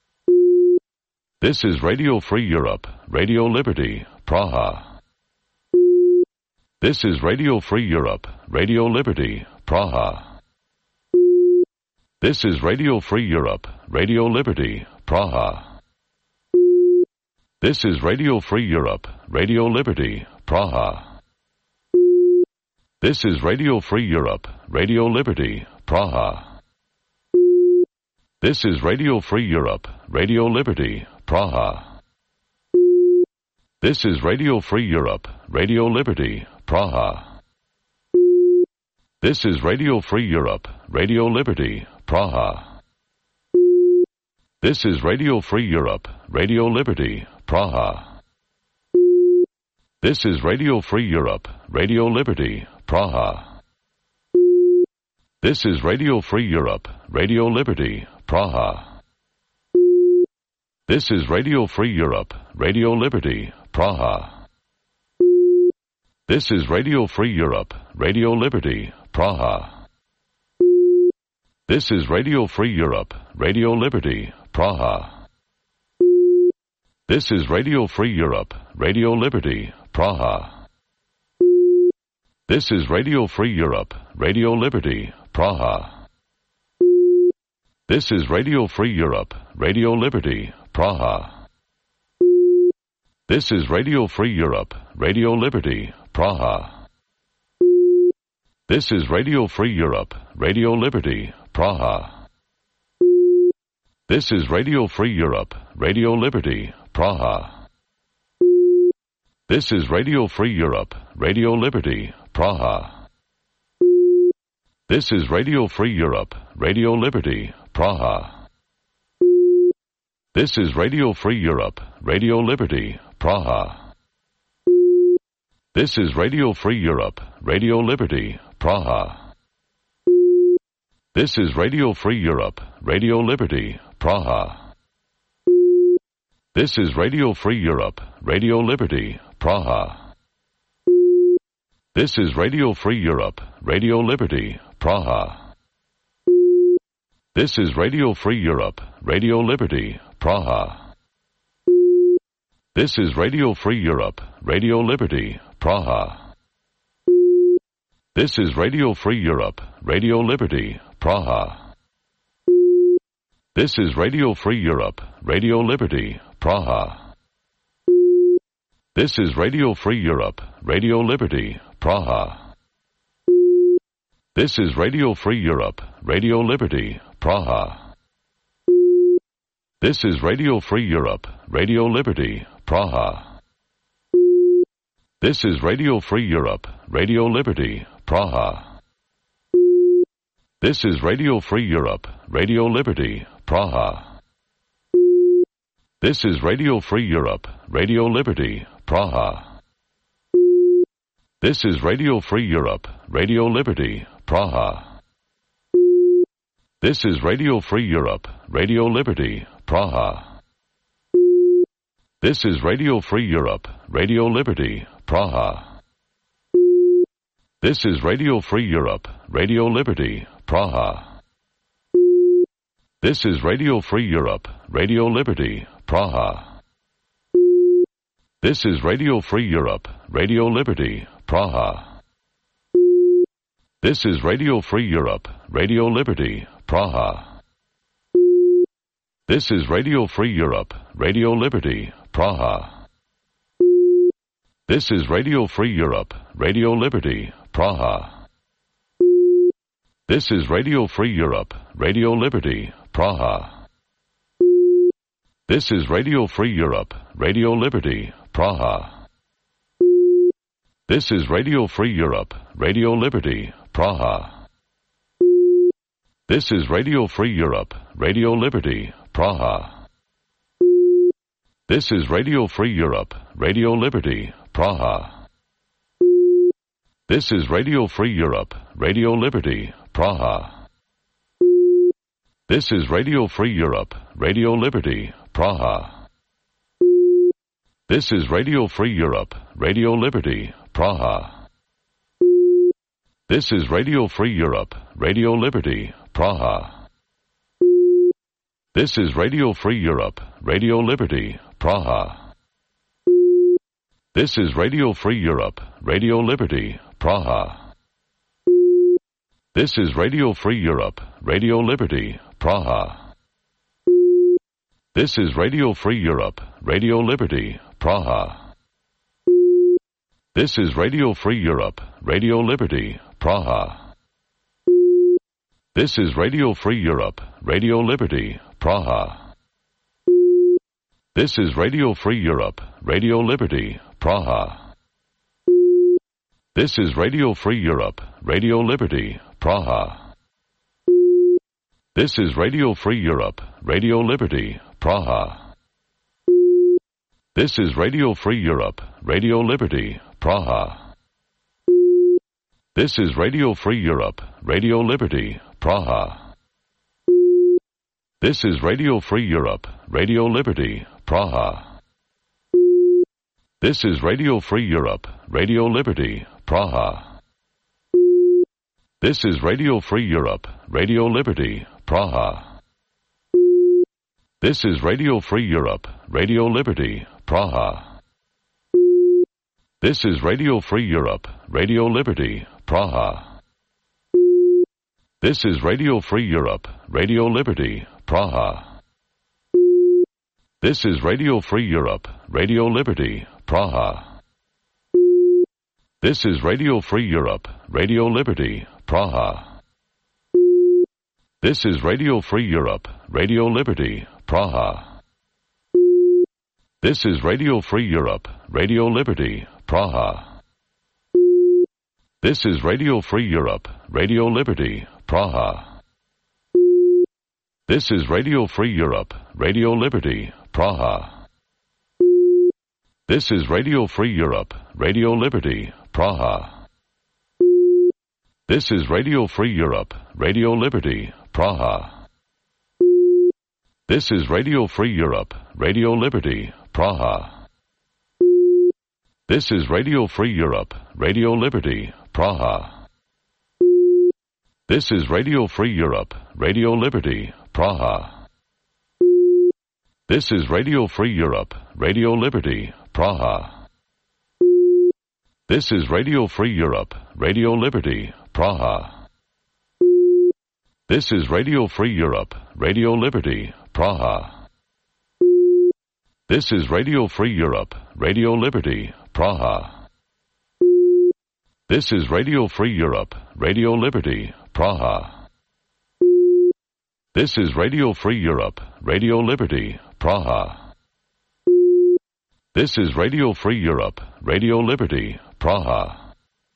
S1: This is Radio Free Europe, Radio Liberty, Praha. This is Radio Free Europe, Radio Liberty, Praha. This is Radio Free Europe, Radio Liberty, Praha. This is Radio Free Europe, Radio Liberty, Praha. This is Radio Free Europe, Radio Liberty, Praha. This is Radio Free Europe, Radio Liberty, Praha. This is Radio Free Europe, Radio Liberty, Praha. This is Radio Free Europe, Radio Liberty, Praha. This is Radio Free Europe, Radio Liberty, Praha. This is Radio Free Europe, Radio Liberty, Praha. This is Radio Free Europe, Radio Liberty, Praha. This is Radio Free Europe, Radio Liberty, Praha. This is Radio Free Europe, Radio Liberty, Praha. This is Radio Free Europe, Radio Liberty, Praha. This is Radio Free Europe, Radio Liberty, Praha. This is Radio Free Europe, Radio Liberty, Praha. This is Radio Free Europe, Radio Liberty, Praha. This is Radio Free Europe, Radio Liberty, Praha. This is Radio Free Europe, Radio Liberty, Praha. This is Radio Free Europe, Radio Liberty, Praha. This is Radio Free Europe, Radio Liberty, Praha. This is Radio Free Europe, Radio Liberty, Praha. This is Radio Free Europe, Radio Liberty, Praha. This is Radio Free Europe, Radio Liberty, Praha. This is Radio Free Europe, Radio Liberty, Praha. This is Radio Free Europe, Radio Liberty, Praha. This is Radio Free Europe, Radio Liberty, Praha. This is Radio Free Europe, Radio Liberty, Praha. This is Radio Free Europe, Radio Liberty, Praha. This is Radio Free Europe, Radio Liberty, Praha. This is Radio Free Europe, Radio Liberty, Praha. This is Radio Free Europe, Radio Liberty, Praha. This is Radio Free Europe, Radio Liberty, Praha. This is Radio Free Europe, Radio Liberty, Praha. This is Radio Free Europe, Radio Liberty, Praha. This is Radio Free Europe, Radio Liberty, Praha. This is Radio Free Europe, Radio Liberty, Praha. This is Radio Free Europe, Radio Liberty, Praha. This is Radio Free Europe, Radio Liberty, Praha. This is Radio Free Europe, Radio Liberty, Praha. This is Radio Free Europe, Radio Liberty, Praha. This is Radio Free Europe, Radio Liberty, Praha. This is Radio Free Europe, Radio Liberty, Praha. This is Radio Free Europe, Radio Liberty, Praha. This is Radio Free Europe, Radio Liberty, Praha. This is Radio Free Europe, Radio Liberty, Praha. This is Radio Free Europe, Radio Liberty, Praha. This is Radio Free Europe, Radio Liberty, Praha. This is Radio Free Europe, Radio Liberty, Praha. This is Radio Free Europe, Radio Liberty, Praha. This is Radio Free Europe, Radio Liberty, Praha. This is Radio Free Europe, Radio Liberty, Praha. This is Radio Free Europe, Radio Liberty, Praha. This is Radio Free Europe, Radio Liberty, Praha. This is Radio Free Europe, Radio Liberty, Praha. This is Radio Free Europe, Radio Liberty, Praha. This is Radio Free Europe, Radio Liberty, Praha. This is Radio Free Europe, Radio Liberty, Praha. This is Radio Free Europe, Radio Liberty, Praha. This is Radio Free Europe, Radio Liberty, Praha. This is Radio Free Europe, Radio Liberty, Praha. This is Radio Free Europe, Radio Liberty, Praha. This is Radio Free Europe, Radio Liberty, Praha. This is Radio Free Europe, Radio Liberty, Praha. This is Radio Free Europe, Radio Liberty, Praha. This is Radio Free Europe, Radio Liberty, Praha. This is Radio Free Europe, Radio Liberty, Praha. This is Radio Free Europe, Radio Liberty, Praha. This is Radio Free Europe, Radio Liberty, Praha. This is Radio Free Europe, Radio Liberty, Praha. This is Radio Free Europe, Radio Liberty, Praha. This is Radio Free Europe, Radio Liberty, Praha. This is Radio Free Europe, Radio Liberty, Praha. This is Radio Free Europe, Radio Liberty, Praha. This is Radio Free Europe, Radio Liberty, Praha. This is Radio Free Europe, Radio Liberty, Praha. This is Radio Free Europe, Radio Liberty, Praha. This is Radio Free Europe, Radio Liberty, Praha. This is Radio Free Europe, Radio Liberty, Praha. This is Radio Free Europe, Radio Liberty, Praha. This is Radio Free Europe, Radio Liberty, Praha. This is Radio Free Europe, Radio Liberty, Praha. This is Radio Free Europe, Radio Liberty, Praha. This is Radio Free Europe, Radio Liberty, Praha. This is Radio Free Europe, Radio Liberty, Praha. This is Radio Free Europe, Radio Liberty, Praha. This is Radio Free Europe, Radio Liberty, Praha. This is Radio Free Europe, Radio Liberty, Praha. This is Radio Free Europe, Radio Liberty, Praha. This is Radio Free Europe, Radio Liberty, Praha.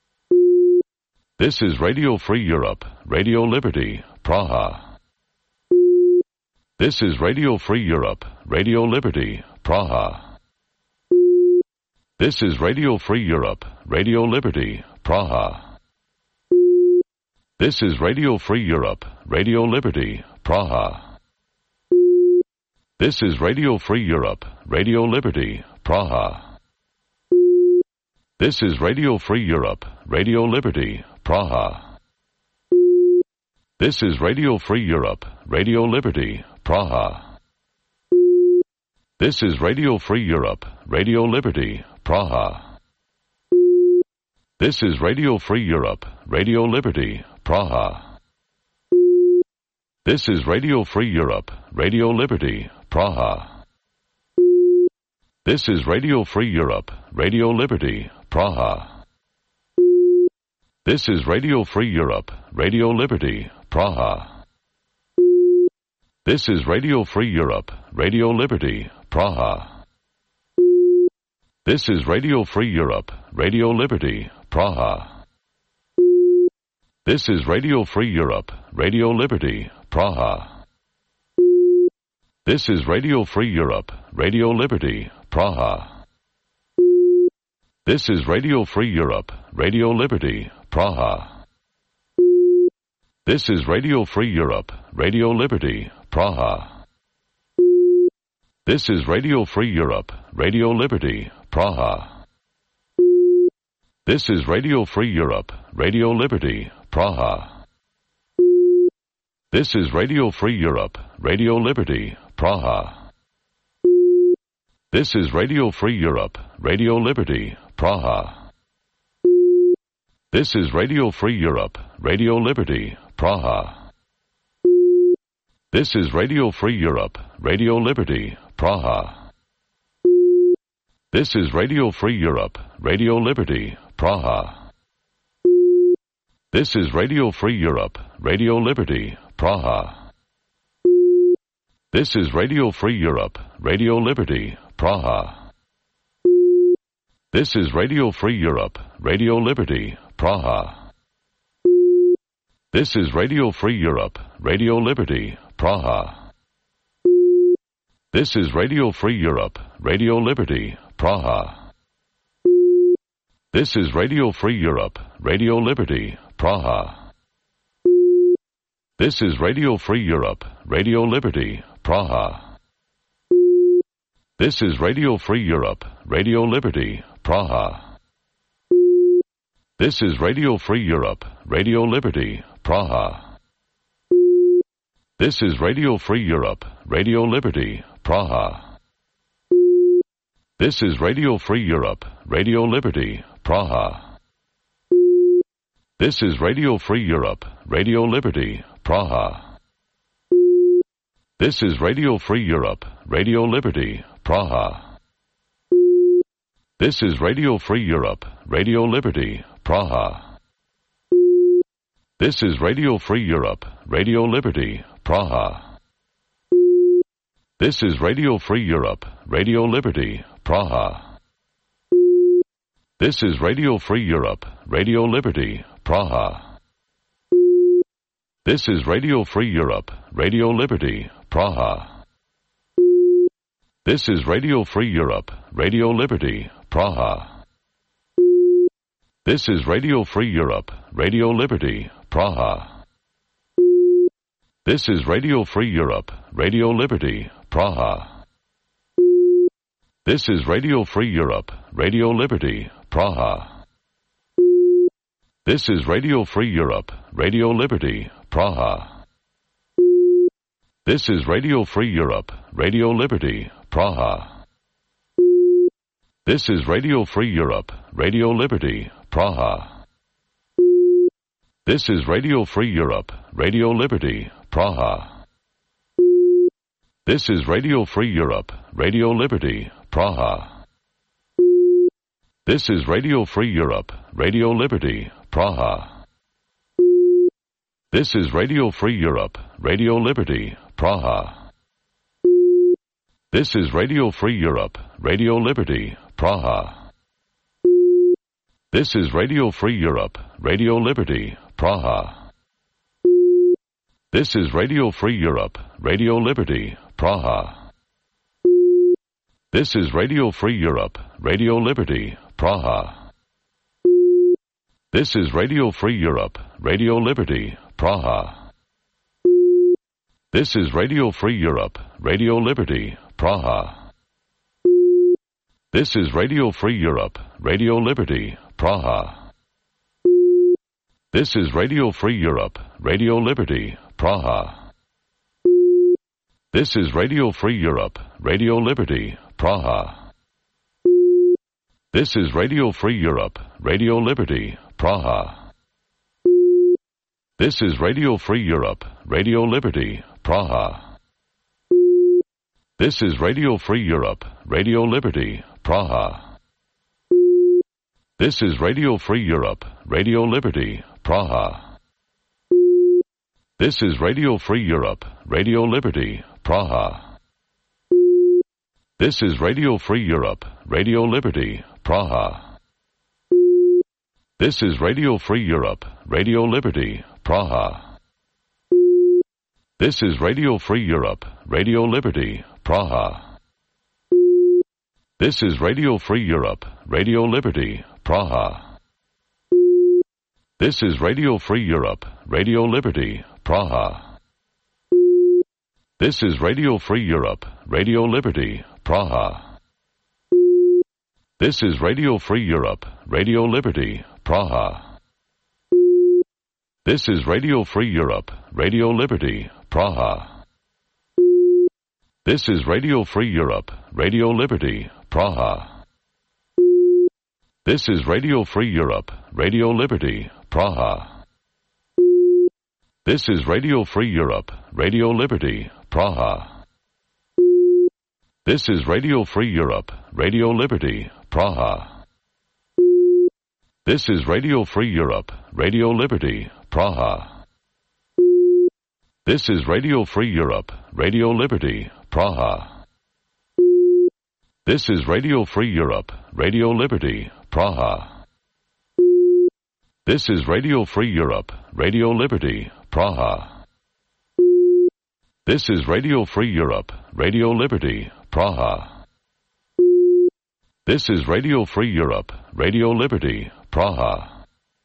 S1: This is Radio Free Europe, Radio Liberty, Praha. This is Radio Free Europe, Radio Liberty, Praha. This is Radio Free Europe, Radio Liberty, Praha. This is Radio Free Europe, Radio Liberty, Praha. This is Radio Free Europe, Radio Liberty, Praha. This is Radio Free Europe, Radio Liberty, Praha. This is Radio Free Europe, Radio Liberty, Praha. This is Radio Free Europe, Radio Liberty, Praha. This is Radio Free Europe, Radio Liberty, Praha. This is Radio Free Europe, Radio Liberty, Praha. This is Radio Free Europe, Radio Liberty, Praha. This is Radio Free Europe, Radio Liberty, Praha. This is Radio Free Europe, Radio Liberty, Praha. This is Radio Free Europe, Radio Liberty, Praha. This is Radio Free Europe, Radio Liberty, Praha. This is Radio Free Europe, Radio Liberty, Praha. This is Radio Free Europe, Radio Liberty, Praha. This is Radio Free Europe, Radio Liberty, Praha. This is Radio Free Europe, Radio Liberty, Praha. This is Radio Free Europe, Radio Liberty, Praha. This is Radio Free Europe, Radio Liberty, Praha. This is Radio Free Europe, Radio Liberty, Praha. This is Radio Free Europe, Radio Liberty, Praha. This is Radio Free Europe, Radio Liberty, Praha. This is Radio Free Europe, Radio Liberty, Praha. This is Radio Free Europe, Radio Liberty, Praha. This is Radio Free Europe, Radio Liberty, Praha. This is Radio Free Europe, Radio Liberty, Praha. This is Radio Free Europe, Radio Liberty, Praha. This is Radio Free Europe, Radio Liberty, Praha. This is Radio Free Europe, Radio Liberty, Praha. This is Radio Free Europe, Radio Liberty, Praha. This is Radio Free Europe, Radio Liberty, Praha. This is Radio Free Europe, Radio Liberty, Praha. This is Radio Free Europe, Radio Liberty, Praha. This is Radio Free Europe, Radio Liberty, Praha. This is Radio Free Europe, Radio Liberty, Praha. This is Radio Free Europe, Radio Liberty, Praha. This is Radio Free Europe, Radio Liberty, Praha. This is Radio Free Europe, Radio Liberty, Praha. This is Radio Free Europe, Radio Liberty, Praha. This is Radio Free Europe, Radio Liberty, Praha. This is Radio Free Europe, Radio Liberty, Praha. This is Radio Free Europe, Radio Liberty, Praha. This is Radio Free Europe, Radio Liberty, Praha. This is Radio Free Europe, Radio Liberty, Praha. This is Radio Free Europe, Radio Liberty, Praha. This is Radio Free Europe, Radio Liberty, Praha. This is Radio Free Europe, Radio Liberty, Praha. This is Radio Free Europe, Radio Liberty, Praha. This is Radio Free Europe, Radio Liberty, Praha. This is Radio Free Europe, Radio Liberty, Praha. This is Radio Free Europe, Radio Liberty, Praha. This is Radio Free Europe, Radio Liberty, Praha. This is Radio Free Europe, Radio Liberty, Praha. This is Radio Free Europe, Radio Liberty, Praha. This is Radio Free Europe, Radio Liberty, Praha. This is Radio Free Europe, Radio Liberty, Praha. This is Radio Free Europe, Radio Liberty, Praha. This is Radio Free Europe, Radio Liberty, Praha. This is Radio Free Europe, Radio Liberty, Praha. This is Radio Free Europe, Radio Liberty, Praha. This is Radio Free Europe, Radio Liberty, Praha. This is Radio Free Europe, Radio Liberty, Praha. This is Radio Free Europe, Radio Liberty, Praha. This is Radio Free Europe, Radio Liberty, Praha. This is Radio Free Europe, Radio Liberty, Praha. This is Radio Free Europe, Radio Liberty, Praha. This is Radio Free Europe, Radio Liberty, Praha. This is Radio Free Europe, Radio Liberty, Praha. This is Radio Free Europe, Radio Liberty, Praha. This is Radio Free Europe, Radio Liberty, Praha. This is Radio Free Europe, Radio Liberty, Praha. This is Radio Free Europe, Radio Liberty, Praha. This is Radio Free Europe, Radio Liberty, Praha. This is Radio Free Europe, Radio Liberty, Praha. This is Radio Free Europe, Radio Liberty, Praha. This is Radio Free Europe, Radio Liberty, Praha. This is Radio Free Europe, Radio Liberty, Praha. This is Radio Free Europe, Radio Liberty, Praha. This is Radio Free Europe, Radio Liberty, Praha. This is Radio Free Europe, Radio Liberty, Praha. This is Radio Free Europe, Radio Liberty, Praha. This is Radio Free Europe, Radio Liberty, Praha. This is Radio Free Europe, Radio Liberty, Praha. This is Radio Free Europe, Radio Liberty, Praha.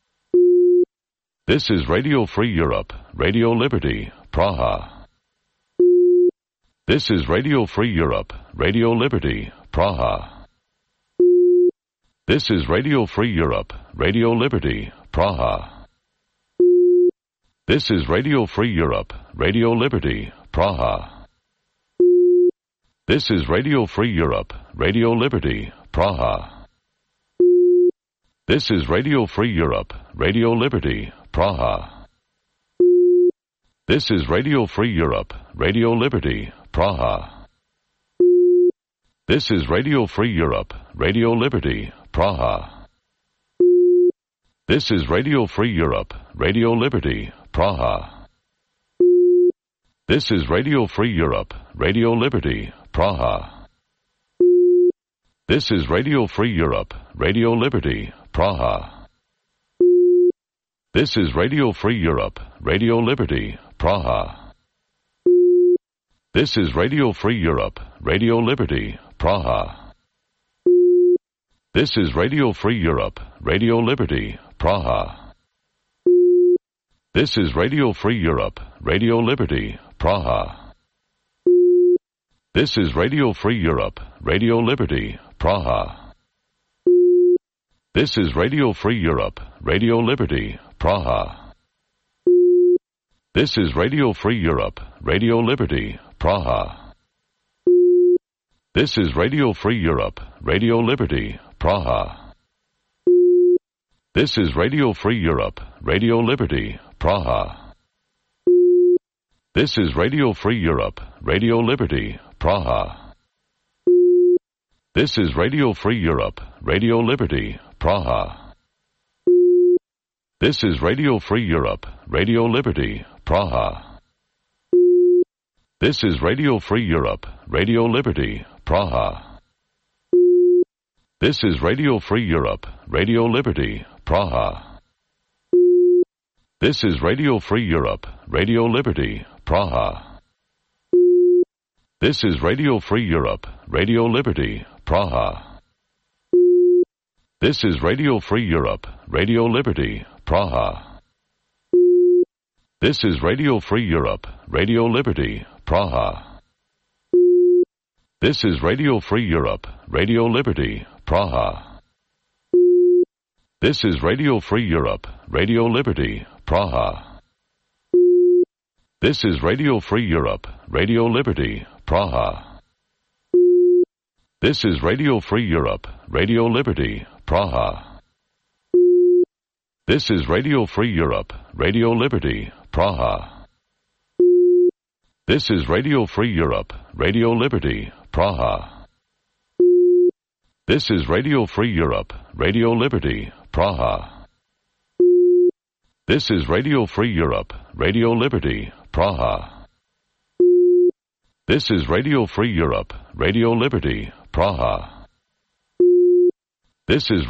S1: This is Radio Free Europe, Radio Liberty, Praha. This is Radio Free Europe, Radio Liberty, Praha. This is Radio Free Europe, Radio Liberty, Praha. This is Radio Free Europe, Radio Liberty, Praha. This is Radio Free Europe, Radio Liberty, Praha. This is Radio Free Europe, Radio Liberty, Praha. This is Radio Free Europe, Radio Liberty, Praha. This is Radio Free Europe, Radio Liberty, Praha. This is Radio Free Europe, Radio Liberty, Praha. This is Radio Free Europe, Radio Liberty, Praha. This is Radio Free Europe, Radio Liberty, Praha. This is Radio Free Europe, Radio Liberty, Praha. This is Radio Free Europe, Radio Liberty, Praha. This is Radio Free Europe, Radio Liberty, Praha. This is Radio Free Europe, Radio Liberty, Praha. This is Radio Free Europe, Radio Liberty, Praha. This is Radio Free Europe, Radio Liberty, Praha. This is Radio Free Europe, Radio Liberty, Praha. This is Radio Free Europe, Radio Liberty, Praha. This is Radio Free Europe, Radio Liberty, Praha. This is Radio Free Europe, Radio Liberty, Praha. This is Radio Free Europe, Radio Liberty, Praha. This is Radio Free Europe, Radio Liberty, Praha. This is Radio Free Europe, Radio Liberty, Praha. This is Radio Free Europe, Radio Liberty, Praha. This is Radio Free Europe, Radio Liberty, Praha. This is Radio Free Europe, Radio Liberty, Praha. This is Radio Free Europe, Radio Liberty, Praha. This is Radio Free Europe, Radio Liberty, Praha. This is Radio Free Europe, Radio Liberty, Praha. This is Radio Free Europe, Radio Liberty, Praha. This is Radio Free Europe, Radio Liberty, Praha. This is Radio Free Europe, Radio Liberty, Praha. This is Radio Free Europe, Radio Liberty, Praha. This is Radio Free Europe, Radio Liberty, Praha. This is Radio Free Europe, Radio Liberty, Praha. This is Radio Free Europe, Radio Liberty, Praha. This is Radio Free Europe, Radio Liberty, Praha. This is